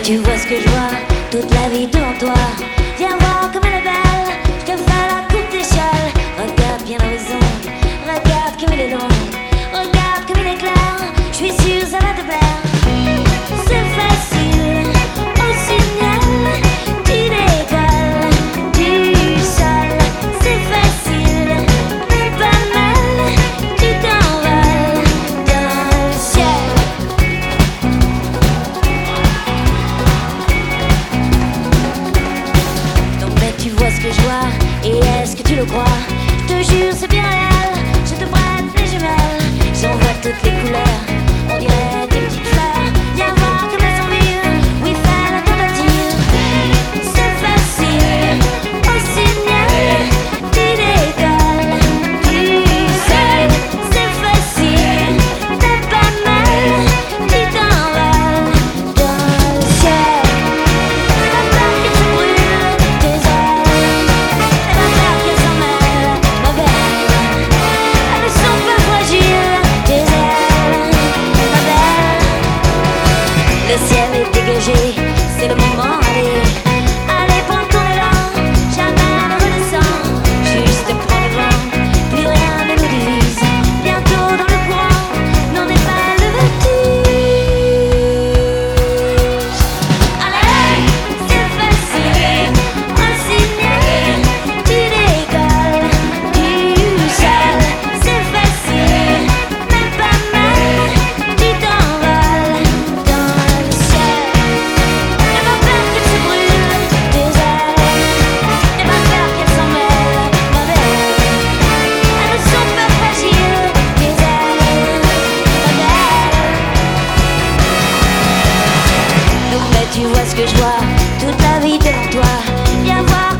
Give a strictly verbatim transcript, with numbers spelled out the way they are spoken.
Tu vois ce que je vois, toute la vie devant toi. Viens voir comme elle est belle, je te fais la coupe d'échelle. Regarde bien l'horizon, regarde comme il est long, regarde comme il est clair. Je suis sûre ça va te plaire. C'est facile, au signal, tu décolles du sol. C'est facile, même pas mal, tu t'envoles dans le ciel. Tu vois ce que je vois, et est-ce que tu le crois? Je te jure c'est bien réel, je te prête les jumelles. J'en vois toutes les couleurs, on dirait des petites fleurs. Viens voir comme elles sont mûres, oui fais la tentative. C'est facile, au signal, tu décolles du sol. C'est facile, t'es pas mal, tu t'envoles dans le ciel. La peur que tu brûles tes ailes, et la peur qu'elles s'en mêlent, ma belle. Elles sont pas fragiles, tes ailes, ma belle. Le ciel est dégagé, c'est le moment, allez. Allez, prends ton élan, jamais ne redescend. Juste prends le vent, plus rien ne nous divise. Bientôt dans le courant, n'en est pas le vertige. Allez, c'est facile, au signal, tu décolles du sol. C'est facile, même pas mal, tu t'envoles dans le ciel. N'aie pas peur que tu brûles tes ailes, n'aie pas peur qu'elles s'en mêlent, ma belle. Elles ne sont pas fragiles, tes ailes, ma belle. Donc là tu vois ce que je vois, toute la vie devant toi. Viens voir